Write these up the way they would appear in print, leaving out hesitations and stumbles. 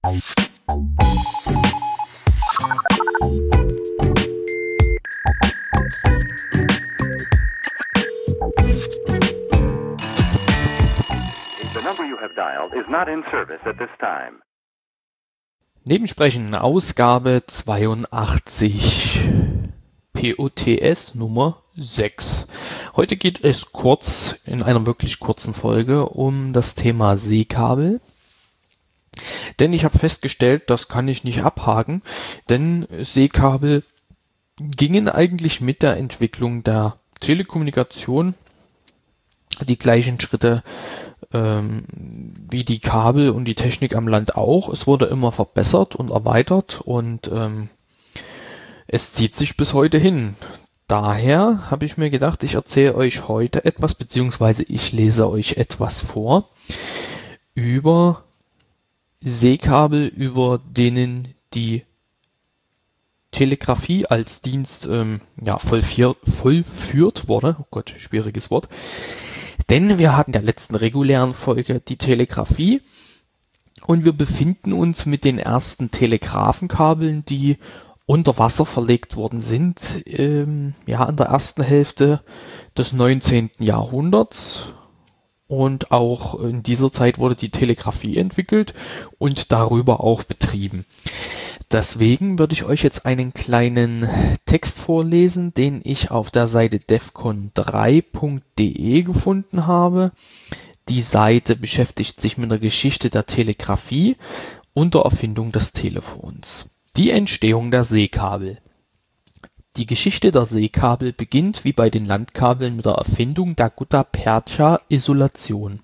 Nebensprechen, Ausgabe 82, POTS Nummer 6. Heute geht es kurz, in einer wirklich kurzen Folge, um das Thema Seekabel. Denn ich habe festgestellt, das kann ich nicht abhaken, denn Seekabel gingen eigentlich mit der Entwicklung der Telekommunikation die gleichen Schritte wie die Kabel und die Technik am Land auch. Es wurde immer verbessert und erweitert und es zieht sich bis heute hin. Daher habe ich mir gedacht, ich erzähle euch heute etwas, beziehungsweise ich lese euch etwas vor über Seekabel, über denen die Telegrafie als Dienst vollführt wurde. Oh Gott, schwieriges Wort. Denn wir hatten in der letzten regulären Folge die Telegrafie und wir befinden uns mit den ersten Telegrafenkabeln, die unter Wasser verlegt worden sind, in der ersten Hälfte des 19. Jahrhunderts. Und auch in dieser Zeit wurde die Telegrafie entwickelt und darüber auch betrieben. Deswegen würde ich euch jetzt einen kleinen Text vorlesen, den ich auf der Seite defcon3.de gefunden habe. Die Seite beschäftigt sich mit der Geschichte der Telegrafie und der Erfindung des Telefons. Die Entstehung der Seekabel. Die Geschichte der Seekabel beginnt wie bei den Landkabeln mit der Erfindung der Gutta-Percha-Isolation.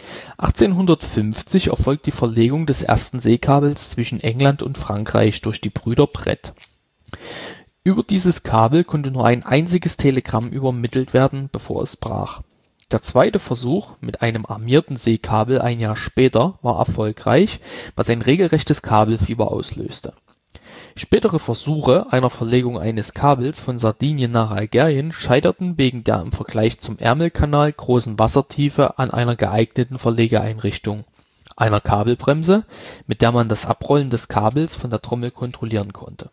1850 erfolgt die Verlegung des ersten Seekabels zwischen England und Frankreich durch die Brüder Brett. Über dieses Kabel konnte nur ein einziges Telegramm übermittelt werden, bevor es brach. Der zweite Versuch mit einem armierten Seekabel ein Jahr später war erfolgreich, was ein regelrechtes Kabelfieber auslöste. Spätere Versuche einer Verlegung eines Kabels von Sardinien nach Algerien scheiterten wegen der im Vergleich zum Ärmelkanal großen Wassertiefe an einer geeigneten Verlegeeinrichtung, einer Kabelbremse, mit der man das Abrollen des Kabels von der Trommel kontrollieren konnte.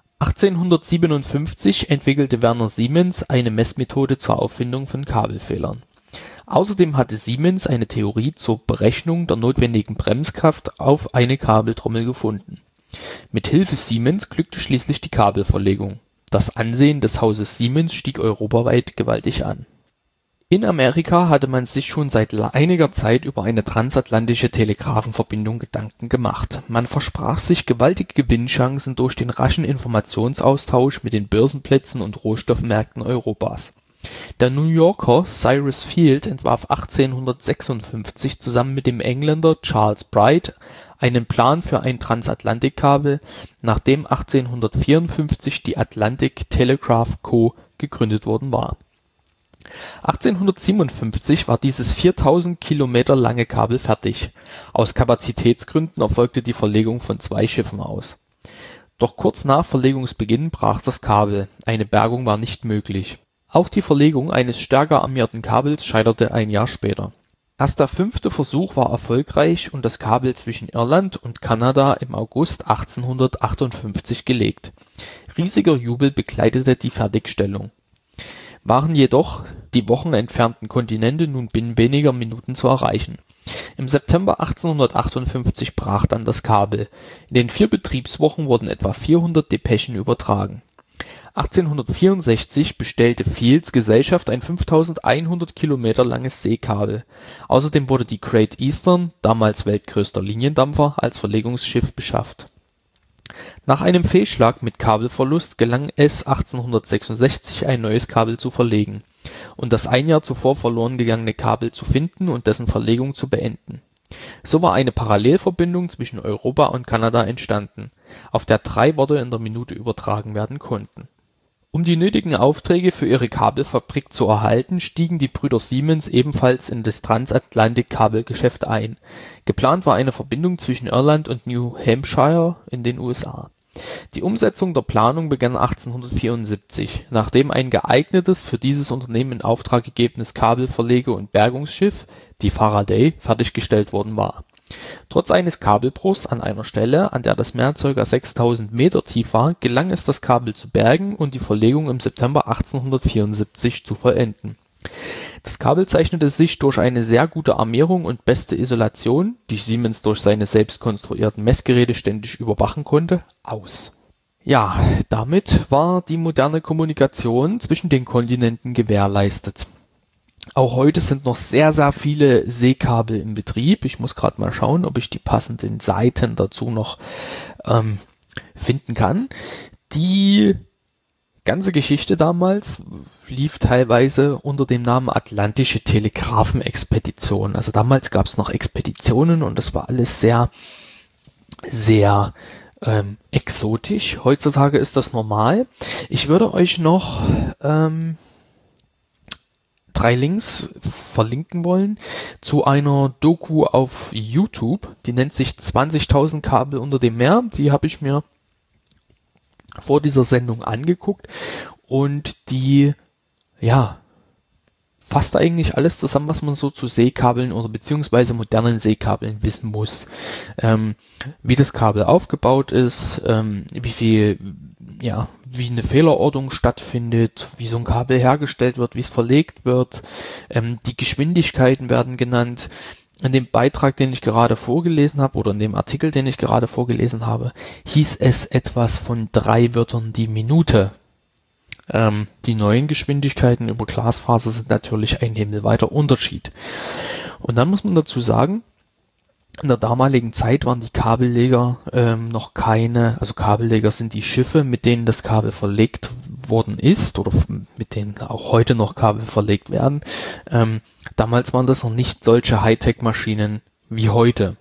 1857 entwickelte Werner Siemens eine Messmethode zur Auffindung von Kabelfehlern. Außerdem hatte Siemens eine Theorie zur Berechnung der notwendigen Bremskraft auf eine Kabeltrommel gefunden. Mit Hilfe Siemens glückte schließlich die Kabelverlegung. Das Ansehen des Hauses Siemens stieg europaweit gewaltig an. In Amerika hatte man sich schon seit einiger Zeit über eine transatlantische Telegrafenverbindung Gedanken gemacht. Man versprach sich gewaltige Gewinnchancen durch den raschen Informationsaustausch mit den Börsenplätzen und Rohstoffmärkten Europas. Der New Yorker Cyrus Field entwarf 1856 zusammen mit dem Engländer Charles Bright einen Plan für ein Transatlantikkabel, nachdem 1854 die Atlantic Telegraph Co. gegründet worden war. 1857 war dieses 4000 Kilometer lange Kabel fertig. Aus Kapazitätsgründen erfolgte die Verlegung von 2 Schiffen aus. Doch kurz nach Verlegungsbeginn brach das Kabel, eine Bergung war nicht möglich. Auch die Verlegung eines stärker armierten Kabels scheiterte ein Jahr später. Erst der 5. Versuch war erfolgreich und das Kabel zwischen Irland und Kanada im August 1858 gelegt. Riesiger Jubel begleitete die Fertigstellung. Waren jedoch die Wochen entfernten Kontinente nun binnen weniger Minuten zu erreichen. Im September 1858 brach dann das Kabel. In den 4 Betriebswochen wurden etwa 400 Depeschen übertragen. 1864 bestellte Fields Gesellschaft ein 5100 Kilometer langes Seekabel. Außerdem wurde die Great Eastern, damals weltgrößter Liniendampfer, als Verlegungsschiff beschafft. Nach einem Fehlschlag mit Kabelverlust gelang es 1866 ein neues Kabel zu verlegen und das ein Jahr zuvor verloren gegangene Kabel zu finden und dessen Verlegung zu beenden. So war eine Parallelverbindung zwischen Europa und Kanada entstanden, auf der 3 Worte in der Minute übertragen werden konnten. Um die nötigen Aufträge für ihre Kabelfabrik zu erhalten, stiegen die Brüder Siemens ebenfalls in das Transatlantik-Kabelgeschäft ein. Geplant war eine Verbindung zwischen Irland und New Hampshire in den USA. Die Umsetzung der Planung begann 1874, nachdem ein geeignetes, für dieses Unternehmen in Auftrag gegebenes Kabelverlege- und Bergungsschiff, die Faraday, fertiggestellt worden war. Trotz eines Kabelbruchs an einer Stelle, an der das Meer ca. 6000 Meter tief war, gelang es, das Kabel zu bergen und die Verlegung im September 1874 zu vollenden. Das Kabel zeichnete sich durch eine sehr gute Armierung und beste Isolation, die Siemens durch seine selbst konstruierten Messgeräte ständig überwachen konnte, aus. Ja, damit war die moderne Kommunikation zwischen den Kontinenten gewährleistet. Auch heute sind noch sehr, sehr viele Seekabel in Betrieb. Ich muss gerade mal schauen, ob ich die passenden Seiten dazu noch finden kann. Die ganze Geschichte damals lief teilweise unter dem Namen Atlantische Telegraphenexpedition. Also damals gab es noch Expeditionen und das war alles sehr, sehr exotisch. Heutzutage ist das normal. Ich würde euch noch 3 Links verlinken wollen zu einer Doku auf YouTube. Die nennt sich 20.000 Kabel unter dem Meer. Die habe ich mir vor dieser Sendung angeguckt und die, ja, fasst eigentlich alles zusammen, was man so zu Seekabeln oder beziehungsweise modernen Seekabeln wissen muss. Wie das Kabel aufgebaut ist, wie eine Fehlerortung stattfindet, wie so ein Kabel hergestellt wird, wie es verlegt wird. Die Geschwindigkeiten werden genannt. In dem Beitrag, den ich gerade vorgelesen habe, oder in dem Artikel, den ich gerade vorgelesen habe, hieß es etwas von 3 Wörtern die Minute. Die neuen Geschwindigkeiten über Glasfaser sind natürlich ein himmelweiter Unterschied. Und dann muss man dazu sagen, in der damaligen Zeit waren die Kabelleger noch keine, also Kabelleger sind die Schiffe, mit denen das Kabel verlegt worden ist oder mit denen auch heute noch Kabel verlegt werden. Damals waren das noch nicht solche Hightech-Maschinen wie heute.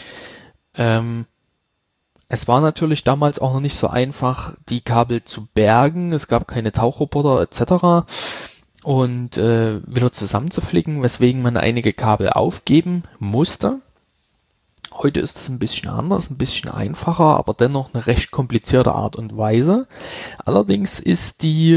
Es war natürlich damals auch noch nicht so einfach, die Kabel zu bergen. Es gab keine Tauchroboter etc. und wieder zusammenzuflicken, weswegen man einige Kabel aufgeben musste. Heute ist es ein bisschen anders, ein bisschen einfacher, aber dennoch eine recht komplizierte Art und Weise. Allerdings ist die,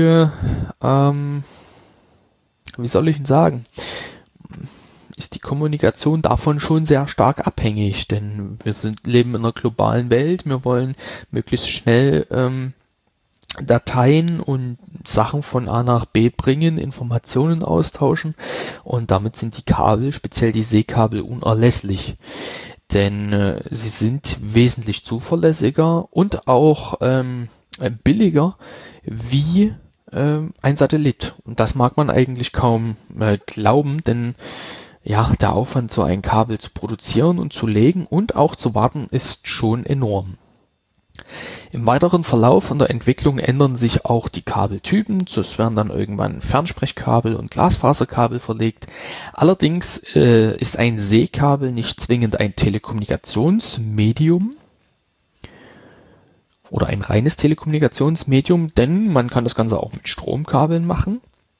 wie soll ich denn sagen, ist die Kommunikation davon schon sehr stark abhängig, denn wir leben in einer globalen Welt, wir wollen möglichst schnell Dateien und Sachen von A nach B bringen, Informationen austauschen und damit sind die Kabel, speziell die Seekabel, unerlässlich. Denn sie sind wesentlich zuverlässiger und auch billiger wie ein Satellit. Und das mag man eigentlich kaum glauben, denn ja, der Aufwand, so ein Kabel zu produzieren und zu legen und auch zu warten, ist schon enorm. Im weiteren Verlauf von der Entwicklung ändern sich auch die Kabeltypen. Es werden dann irgendwann Fernsprechkabel und Glasfaserkabel verlegt. Allerdings ist ein Seekabel nicht zwingend ein Telekommunikationsmedium oder ein reines Telekommunikationsmedium, denn man kann das Ganze auch mit Stromkabeln machen.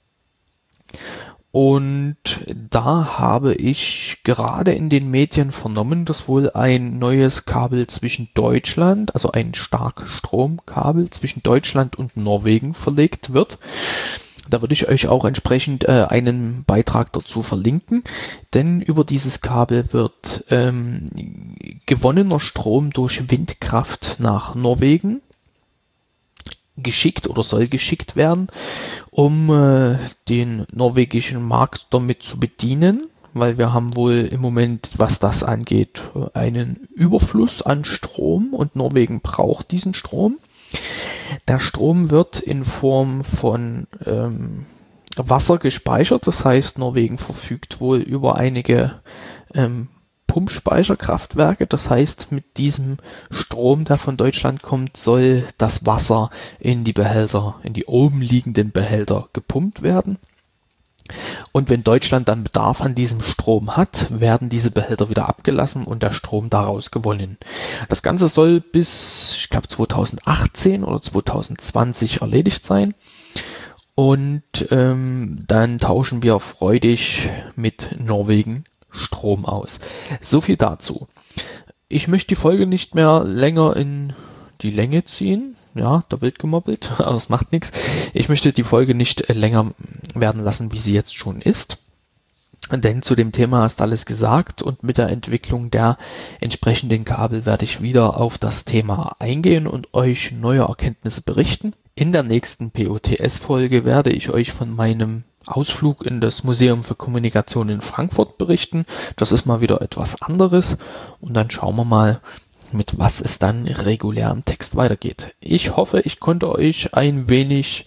Und da habe ich gerade in den Medien vernommen, dass wohl ein neues Kabel zwischen Deutschland, also ein Starkstromkabel zwischen Deutschland und Norwegen verlegt wird. Da würde ich euch auch entsprechend einen Beitrag dazu verlinken, denn über dieses Kabel wird gewonnener Strom durch Windkraft nach Norwegen geschickt oder soll geschickt werden, um den norwegischen Markt damit zu bedienen, weil wir haben wohl im Moment, was das angeht, einen Überfluss an Strom und Norwegen braucht diesen Strom. Der Strom wird in Form von Wasser gespeichert, das heißt, Norwegen verfügt wohl über einige Pumpspeicherkraftwerke, das heißt, mit diesem Strom, der von Deutschland kommt, soll das Wasser in die Behälter, in die oben liegenden Behälter gepumpt werden. Und wenn Deutschland dann Bedarf an diesem Strom hat, werden diese Behälter wieder abgelassen und der Strom daraus gewonnen. Das Ganze soll bis, ich glaube, 2018 oder 2020 erledigt sein. Und dann tauschen wir freudig mit Norwegen Strom aus. So viel dazu. Ich möchte die Folge nicht mehr länger in die Länge ziehen. Ja, da wird gemobbelt, aber das macht nichts. Ich möchte die Folge nicht länger werden lassen, wie sie jetzt schon ist. Denn zu dem Thema ist alles gesagt und mit der Entwicklung der entsprechenden Kabel werde ich wieder auf das Thema eingehen und euch neue Erkenntnisse berichten. In der nächsten POTS-Folge werde ich euch von meinem Ausflug in das Museum für Kommunikation in Frankfurt berichten. Das ist mal wieder etwas anderes und dann schauen wir mal, mit was es dann regulär im Text weitergeht. Ich hoffe, ich konnte euch ein wenig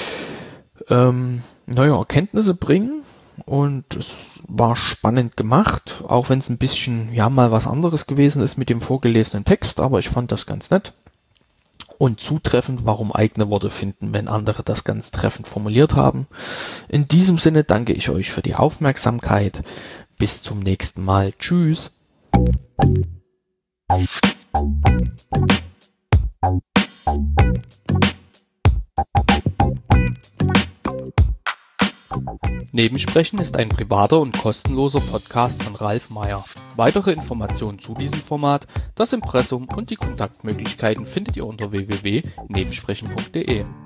neue Erkenntnisse bringen und es war spannend gemacht, auch wenn es ein bisschen, ja, mal was anderes gewesen ist mit dem vorgelesenen Text, aber ich fand das ganz nett und zutreffend, warum eigene Worte finden, wenn andere das ganz treffend formuliert haben. In diesem Sinne danke ich euch für die Aufmerksamkeit. Bis zum nächsten Mal. Tschüss. Nebensprechen ist ein privater und kostenloser Podcast von Ralf Meyer. Weitere Informationen zu diesem Format, das Impressum und die Kontaktmöglichkeiten findet ihr unter www.nebensprechen.de.